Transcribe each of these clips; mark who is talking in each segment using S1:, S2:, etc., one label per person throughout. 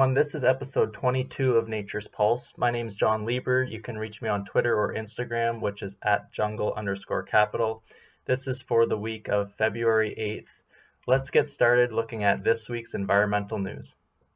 S1: everyone. This is episode 22 of Nature's Pulse. My name is John Lieber. You can reach me on Twitter or Instagram, which is at jungle_capital. This is for the week of February 8th. Let's get started looking at this week's environmental news.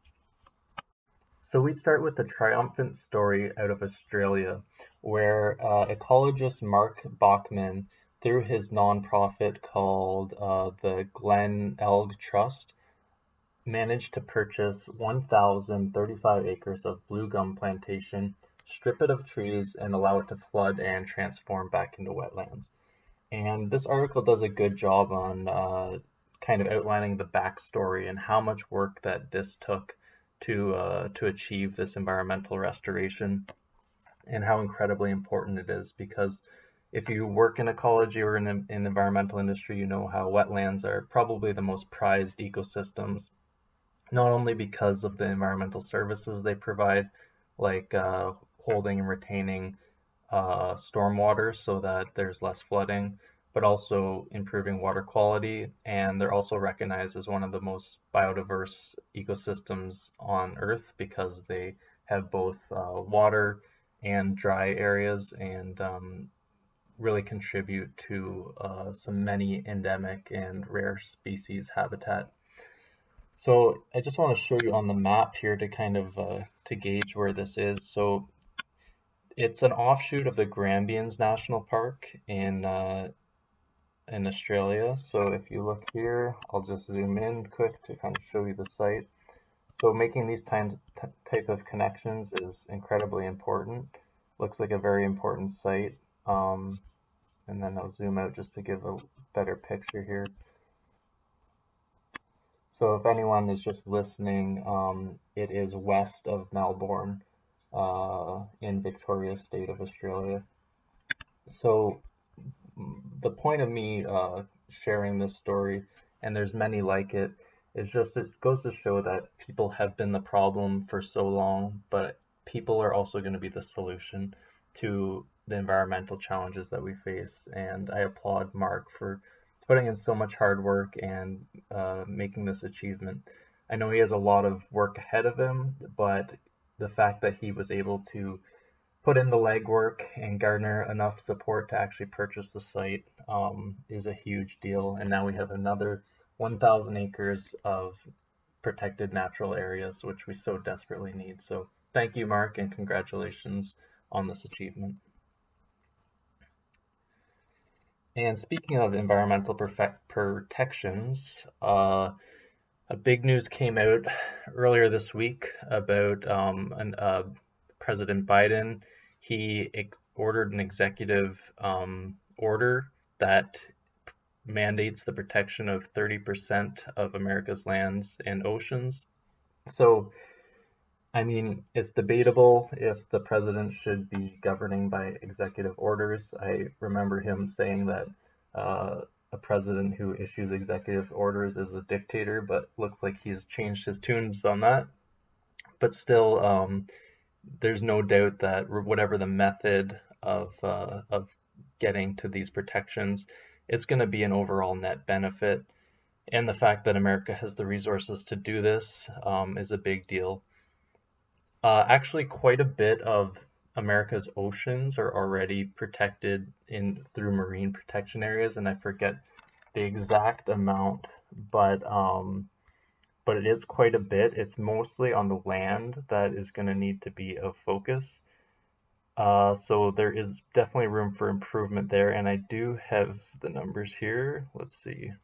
S1: So we start with the triumphant story out of Australia, where ecologist Mark Bachman, through his nonprofit called the Glen Elg Trust, managed to purchase 1,035 acres of blue gum plantation, strip it of trees, and allow it to flood and transform back into wetlands. And this article does a good job on kind of outlining the backstory and how much work that this took to achieve this environmental restoration, and how incredibly important it is, because if you work in ecology or in the environmental industry, you know how wetlands are probably the most prized ecosystems, not only because of the environmental services they provide, like holding and retaining stormwater so that there's less flooding, but also improving water quality. And they're also recognized as one of the most biodiverse ecosystems on Earth because they have both water and dry areas, and really contribute to some many endemic and rare species habitat. So I just want to show you on the map here to kind of to gauge where this is. So it's an offshoot of the Grampians National Park in Australia. So if you look here, I'll just zoom in quick to kind of show you the site. So making these type of connections is incredibly important. Looks like a very important site. And then I'll zoom out just to give a better picture here. So if anyone is just listening, it is west of Melbourne in Victoria State of Australia. So the point of me sharing this story, and there's many like it, is just it goes to show that people have been the problem for so long, but people are also going to be the solution to the environmental challenges that we face. And I applaud Mark for putting in so much hard work and making this achievement. I know he has a lot of work ahead of him, but the fact that he was able to put in the legwork and garner enough support to actually purchase the site is a huge deal. And now we have another 1,000 acres of protected natural areas, which we so desperately need. So thank you, Mark, and congratulations on this achievement. And speaking of environmental protections, a big news came out earlier this week about President Biden. He ordered an executive order that mandates the protection of 30% of America's lands and oceans. So, I mean, it's debatable if the president should be governing by executive orders. I remember him saying that a president who issues executive orders is a dictator, but looks like he's changed his tunes on that. But still, there's no doubt that whatever the method of getting to these protections, it's going to be an overall net benefit. And the fact that America has the resources to do this is a big deal. Actually, quite a bit of America's oceans are already protected through marine protection areas, and I forget the exact amount, but it is quite a bit. It's mostly on the land that is going to need to be of focus. So there is definitely room for improvement there, and I do have the numbers here. Let's see.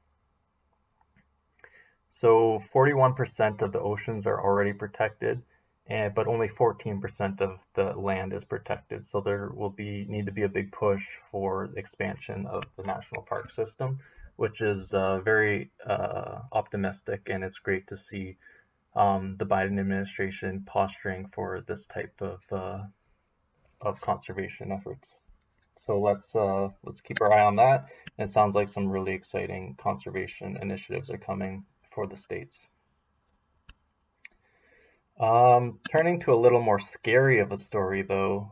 S1: So 41% of the oceans are already protected, but only 14% of the land is protected. So there will need to be a big push for expansion of the national park system, which is very optimistic, and it's great to see the Biden administration posturing for this type of conservation efforts. So let's keep our eye on that. And it sounds like some really exciting conservation initiatives are coming for the states. Turning to a little more scary of a story, though,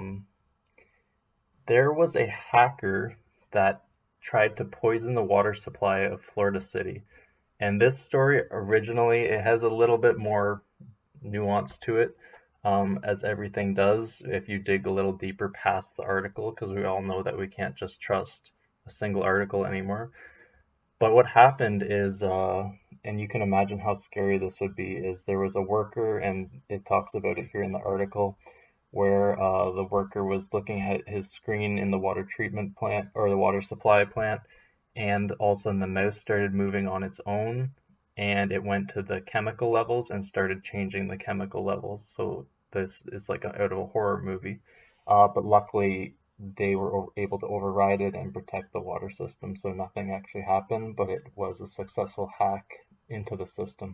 S1: there was a hacker that tried to poison the water supply of Florida City. And this story originally, it has a little bit more nuance to it, as everything does if you dig a little deeper past the article, because we all know that we can't just trust a single article anymore. But what happened is, and you can imagine how scary this would be, is there was a worker, and it talks about it here in the article, where the worker was looking at his screen in the water treatment plant or the water supply plant, and all of a sudden the mouse started moving on its own, and it went to the chemical levels and started changing the chemical levels. So this is like out of a horror movie. But luckily they were able to override it and protect the water system, so nothing actually happened, but it was a successful hack into the system.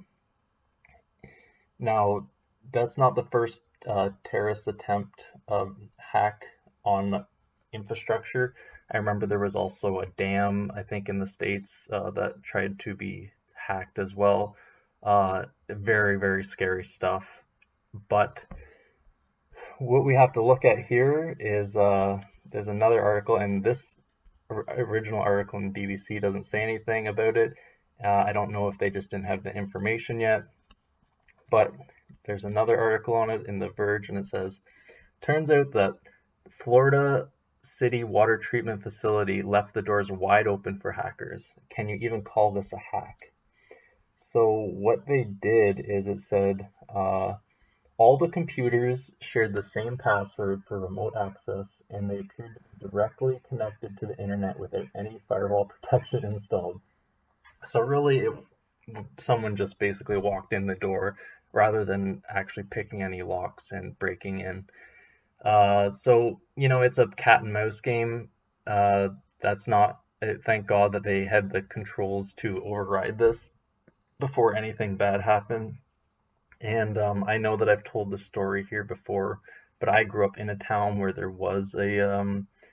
S1: Now, that's not the first terrorist attempt hack on infrastructure. I remember there was also a dam, I think, in the States that tried to be hacked as well. Very, very scary stuff. But what we have to look at here is there's another article, and this original article in BBC doesn't say anything about it. I don't know if they just didn't have the information yet, but there's another article on it in The Verge, and it says, turns out that Florida City water treatment facility left the doors wide open for hackers. Can you even call this a hack? So what they did is it said all the computers shared the same password for remote access, and they appeared to be directly connected to the internet without any firewall protection installed. So really, someone just basically walked in the door rather than actually picking any locks and breaking in. So, it's a cat and mouse game. That's not, thank God that they had the controls to override this before anything bad happened. And I know that I've told this story here before, but I grew up in a town where there was a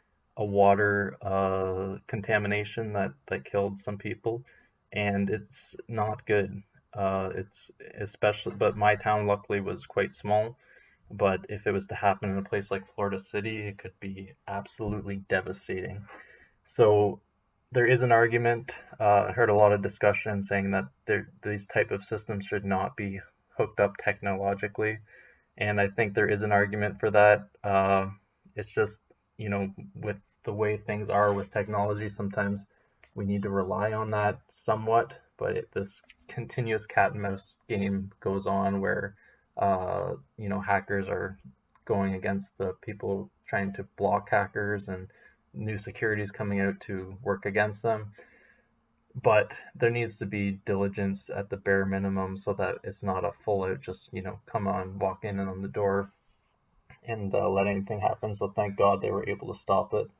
S1: water contamination that killed some people, and it's not good. It's especially, but my town luckily was quite small. But if it was to happen in a place like Florida City, it could be absolutely devastating. So there is an argument. I heard a lot of discussion saying that these type of systems should not be hooked up technologically, and I think there is an argument for that. It's just, with the way things are with technology, sometimes we need to rely on that somewhat, but this continuous cat and mouse game goes on where hackers are going against the people trying to block hackers, and new securities coming out to work against them. But there needs to be diligence at the bare minimum so that it's not a full out just, come on, walk in and on the door and let anything happen. So thank God they were able to stop it.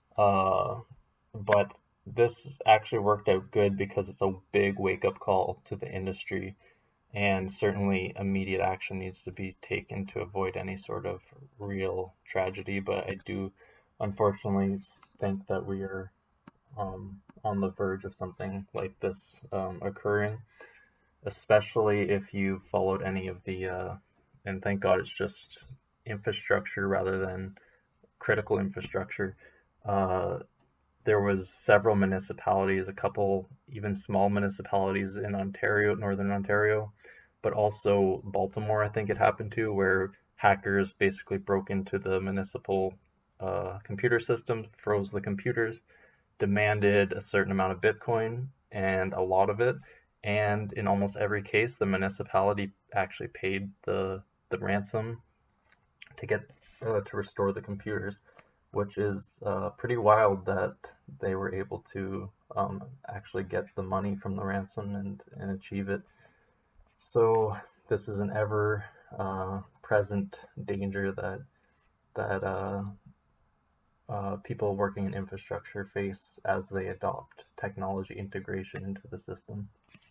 S1: But this actually worked out good because it's a big wake-up call to the industry, and certainly immediate action needs to be taken to avoid any sort of real tragedy. But I do unfortunately think that we are on the verge of something like this occurring, especially if you followed any of the, and thank God it's just infrastructure rather than critical infrastructure. There was several municipalities, a couple even small municipalities in Ontario, Northern Ontario, but also Baltimore, I think it happened to, where hackers basically broke into the municipal computer system, froze the computers, demanded a certain amount of Bitcoin and a lot of it, and in almost every case the municipality actually paid the ransom to get to restore the computers, which is pretty wild that they were able to actually get the money from the ransom and achieve it. So this is an ever present danger that people working in infrastructure face as they adopt technology integration into the system.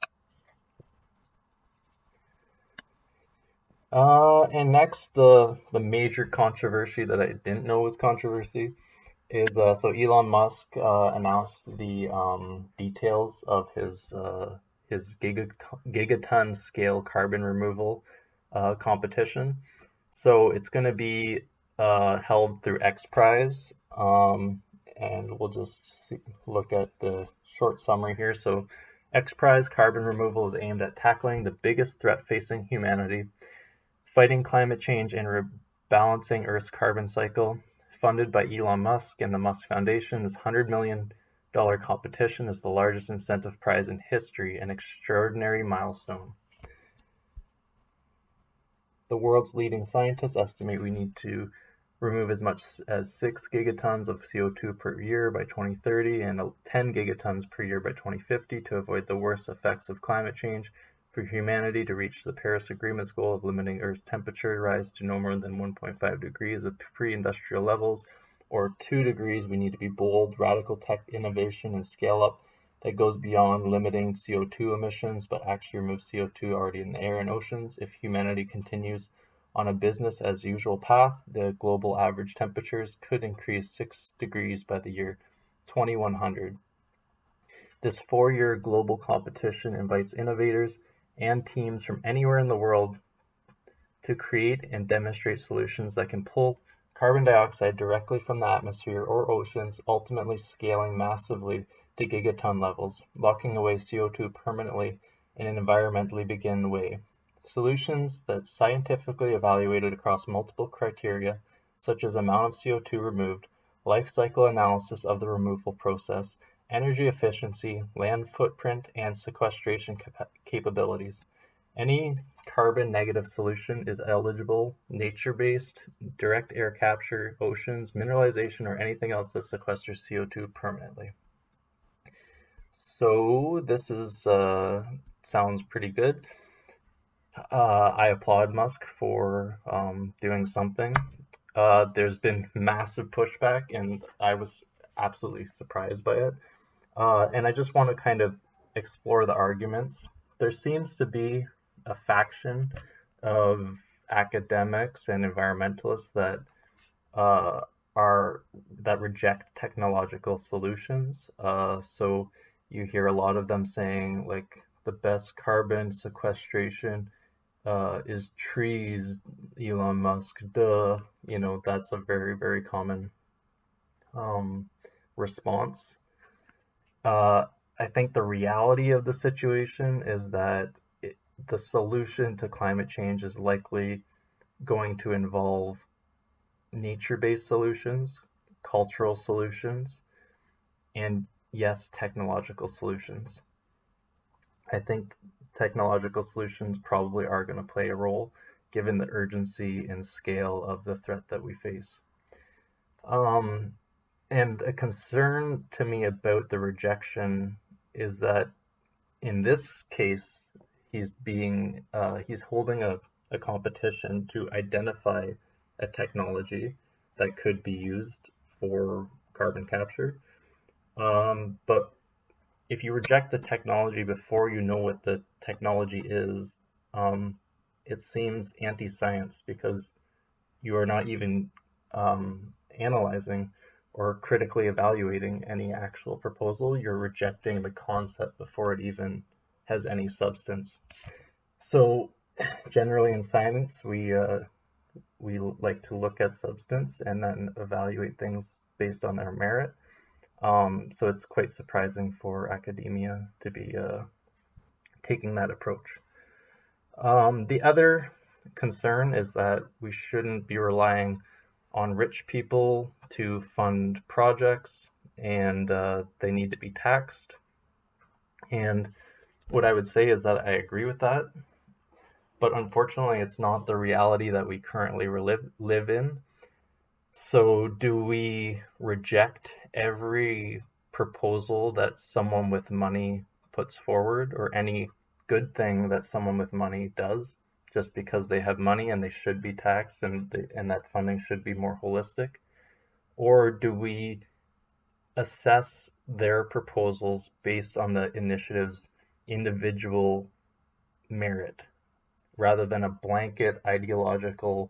S1: And next, the major controversy that I didn't know was controversy is so Elon Musk announced the details of his gigaton scale carbon removal competition. So it's going to be held through XPRIZE, and we'll just look at the short summary here. So XPRIZE carbon removal is aimed at tackling the biggest threat facing humanity, Fighting Climate Change and Rebalancing Earth's Carbon Cycle, funded by Elon Musk and the Musk Foundation. This $100 million competition is the largest incentive prize in history, an extraordinary milestone. The world's leading scientists estimate we need to remove as much as 6 gigatons of CO2 per year by 2030 and 10 gigatons per year by 2050 to avoid the worst effects of climate change for humanity to reach the Paris Agreement's goal of limiting Earth's temperature rise to no more than 1.5 degrees of pre-industrial levels, or 2 degrees. We need to be bold, radical tech innovation and scale up that goes beyond limiting CO2 emissions, but actually removes CO2 already in the air and oceans. If humanity continues on a business as usual path, the global average temperatures could increase 6 degrees by the year 2100. This 4-year global competition invites innovators and teams from anywhere in the world to create and demonstrate solutions that can pull carbon dioxide directly from the atmosphere or oceans, ultimately scaling massively to gigaton levels, locking away CO2 permanently in an environmentally begin way. Solutions that scientifically evaluated across multiple criteria, such as amount of CO2 removed, life cycle analysis of the removal process, energy efficiency, land footprint, and sequestration capabilities. Any carbon negative solution is eligible, nature-based, direct air capture, oceans, mineralization, or anything else that sequesters CO2 permanently. So this is sounds pretty good. I applaud Musk for doing something. There's been massive pushback, and I was absolutely surprised by it. And I just want to kind of explore the arguments. There seems to be a faction of academics and environmentalists that reject technological solutions. So you hear a lot of them saying like the best carbon sequestration is trees, Elon Musk, duh. You know, that's a very, very common response. I think the reality of the situation is that the solution to climate change is likely going to involve nature-based solutions, cultural solutions, and yes, technological solutions. I think technological solutions probably are going to play a role given the urgency and scale of the threat that we face. And a concern to me about the rejection is that in this case, he's holding a competition to identify a technology that could be used for carbon capture. But if you reject the technology before you know what the technology is, it seems anti-science because you are not even analyzing or critically evaluating any actual proposal. You're rejecting the concept before it even has any substance. So generally in science, we like to look at substance and then evaluate things based on their merit. So it's quite surprising for academia to be taking that approach. The other concern is that we shouldn't be relying on rich people to fund projects, and they need to be taxed. And what I would say is that I agree with that, but unfortunately it's not the reality that we currently live in. So do we reject every proposal that someone with money puts forward, or any good thing that someone with money does, just because they have money and they should be taxed and that funding should be more holistic? Or do we assess their proposals based on the initiative's individual merit rather than a blanket ideological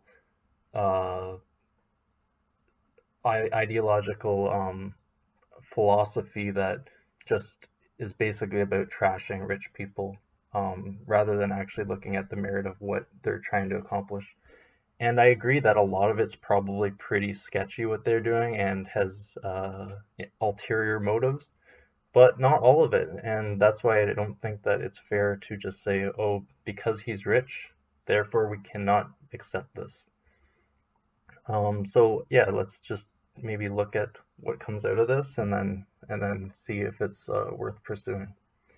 S1: philosophy that just is basically about trashing rich people, rather than actually looking at the merit of what they're trying to accomplish? And I agree that a lot of it's probably pretty sketchy what they're doing and has ulterior motives, but not all of it. And that's why I don't think that it's fair to just say, oh, because he's rich, therefore we cannot accept this. So yeah, let's just maybe look at what comes out of this, and then see if it's worth pursuing.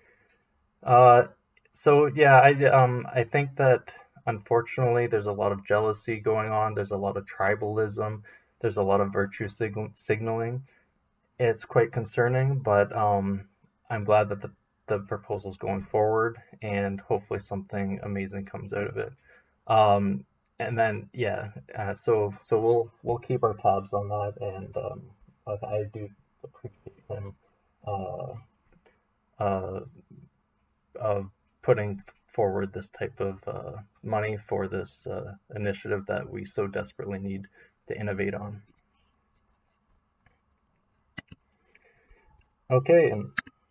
S1: So yeah, I think that unfortunately there's a lot of jealousy going on. There's a lot of tribalism. There's a lot of virtue signaling. It's quite concerning, but I'm glad that the proposal's going forward, and hopefully something amazing comes out of it. Um, and then yeah, so we'll keep our tabs on that, and I do appreciate him uh, uh, putting forward this type of money for this initiative that we so desperately need to innovate on. Okay, and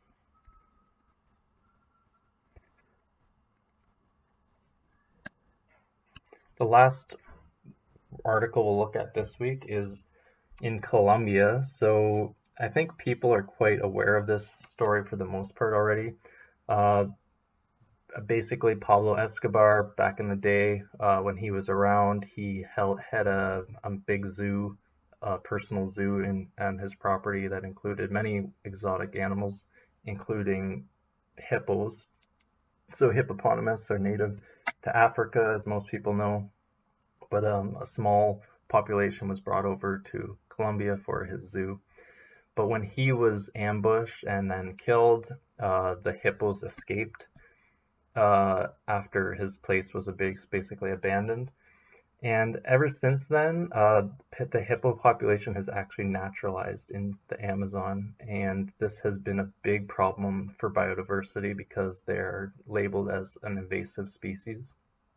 S1: the last article we'll look at this week is in Colombia. So I think people are quite aware of this story for the most part already. Uh, Basically, Pablo Escobar, back in the day when he was around, he had a big zoo, a personal zoo on his property that included many exotic animals, including hippos. So hippopotamus are native to Africa, as most people know, but a small population was brought over to Colombia for his zoo. But when he was ambushed and then killed, the hippos escaped after his place was basically abandoned. And ever since then, the hippo population has actually naturalized in the Amazon, and this has been a big problem for biodiversity because they're labeled as an invasive species.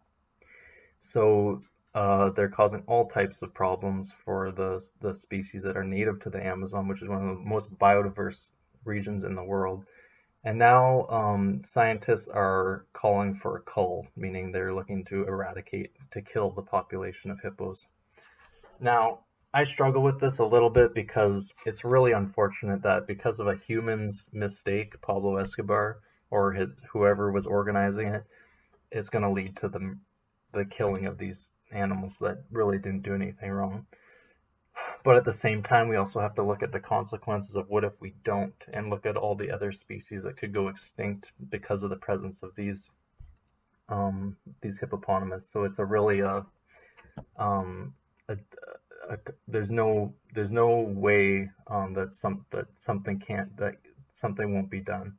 S1: So they're causing all types of problems for the species that are native to the Amazon, which is one of the most biodiverse regions in the world. And now scientists are calling for a cull, meaning they're looking to kill the population of hippos. Now, I struggle with this a little bit because it's really unfortunate that because of a human's mistake, Pablo Escobar or whoever was organizing it, it's going to lead to the killing of these animals that really didn't do anything wrong. But at the same time, we also have to look at the consequences of what if we don't, and look at all the other species that could go extinct because of the presence of these hippopotamus. So it's a really um, a, there's no way that something won't be done.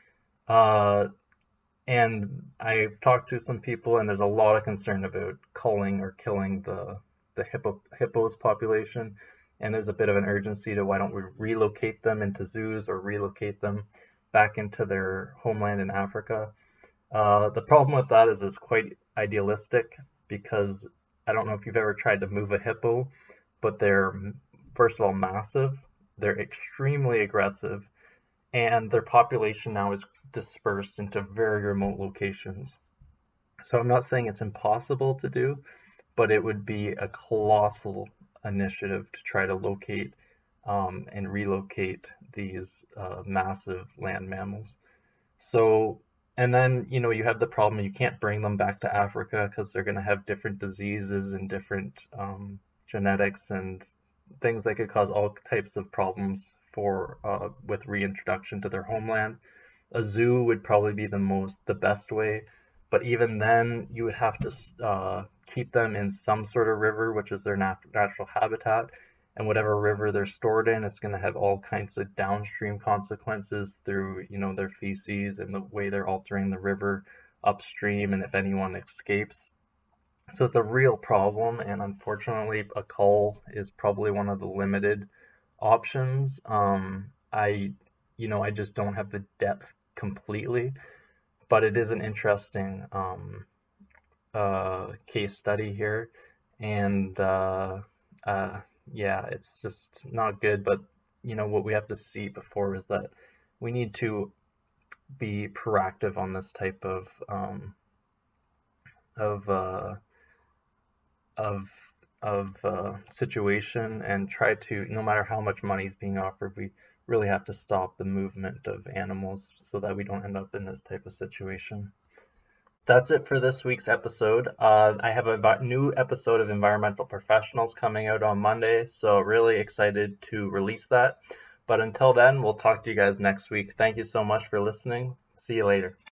S1: And I've talked to some people, and there's a lot of concern about culling or killing the hippos population. And there's a bit of an urgency to why don't we relocate them into zoos or relocate them back into their homeland in Africa. The problem with that is it's quite idealistic because I don't know if you've ever tried to move a hippo, but they're, first of all, massive, they're extremely aggressive, and their population now is dispersed into very remote locations. So I'm not saying it's impossible to do, but it would be a colossal initiative to try to locate and relocate these massive land mammals. So, and then, you have the problem, you can't bring them back to Africa because they're going to have different diseases and different genetics and things that could cause all types of problems with reintroduction to their homeland. A zoo would probably be the best way, but even then you would have to keep them in some sort of river, which is their natural habitat, and whatever river they're stored in, it's going to have all kinds of downstream consequences through their feces and the way they're altering the river upstream, and if anyone escapes. So it's a real problem, and unfortunately a cull is probably one of the limited options. I just don't have the depth completely, but it is an interesting case study here, and yeah, it's just not good. But what we have to see before is that we need to be proactive on this type of of situation, and try to, no matter how much money is being offered, we really have to stop the movement of animals so that we don't end up in this type of situation. That's it for this week's episode. I have a new episode of Environmental Professionals coming out on Monday, so really excited to release that. But until then, we'll talk to you guys next week. Thank you so much for listening. See you later.